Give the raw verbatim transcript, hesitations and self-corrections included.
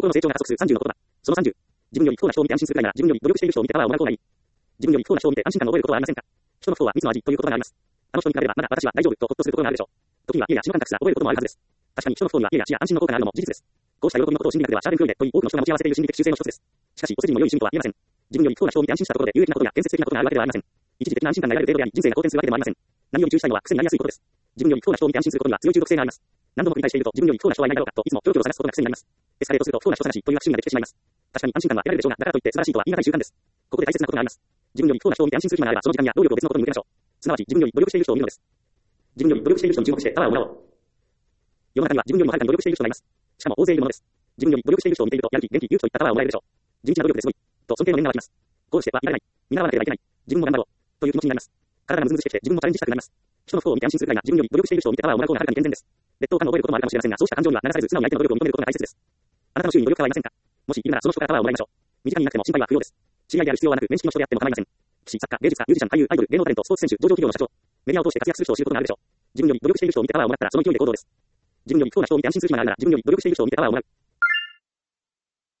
心の成長が加速するさんじゅうの言葉。そのさんじゅう。自分より不幸な人を見て安心するくらいなら、自分より努力している人を見てパワーをもらう方がいい。自分より不幸な人を見て安心感を覚えることはありませんか？人の不幸は蜜の味という言葉があります。あの人に比べればまだ私は大丈夫とほっとすることがあるでしょう。時には家や血の感覚すら覚えることもあるはずです。確かに人の不幸には家や血や安心の効果があるのも事実です。こうした喜びのことを心理学ではシャーレンクーネという多くの人が持ち合わせている心理的習性の一つです。しかし、お世辞にも良い趣味とは言えません。自分より不幸な人を見て安心したところで有益なことや建設的なことがあるわけではありません。一時的な安心感が得られる程度であり、人生が好転するわけでもありません。何より注意したいのは癖になりやすいことです。自分より不幸な人を見て安心することには強い中毒性があります。何度も繰り返していると自分より不幸な人はいないだろうかといつもキョロキョロ探すことが癖になります。エスカレートすると不幸な人探しという悪趣味ができてしまいます。確かに安心感は得られるでしょうが、だからといって素晴らしいとは言い難い習慣です。ここで大切なことがあります。自分より不幸な人を見て安心する暇があれば、その時間や労力を別のことに向けましょう。すなわち自分より努力している人を見るのです。自分より努力している人に注目してパワーをもらおう。世の中には自分よりもはるかに努力している人がいます。しかも大勢いるものです。自分より努力している人を見ていると、やる気、元気、勇気といったパワーをもらえるでしょう。地道な努力ですごい。と尊敬の念が湧きます。こうしてはいられない。見習わなければいけない。自分も頑張ろう。という気持ちになります。体がムズムズしてきて自分もチャレンジしたくなります。人の不幸を見て安心するくらいな自分より努力している人を見てパワーをもらう方がはるかに健全です。劣等感を覚えることもあるかもしれませんが、そうした感情には流されず素直に相手の努力を認めることが大切です。あなたの周囲に努力家はいませんか？もしいるならその人からパワーをもらいましょう。身近にいなくても心配は不要です。知り合いである必要はなく、面識の人であっても構いません。棋士、作家、芸術家、ミュージシャン、俳優、アイドル、芸能タレント、スポーツ選手、上場企業の社長、メディアを通して活躍する人を知ることがあるでしょう。自分より努力している人を見てパワーをもらったらその勢いで行動です。自分より不幸な人を見て安心する暇があるなら自分より努力している人を見てパワーをもらう。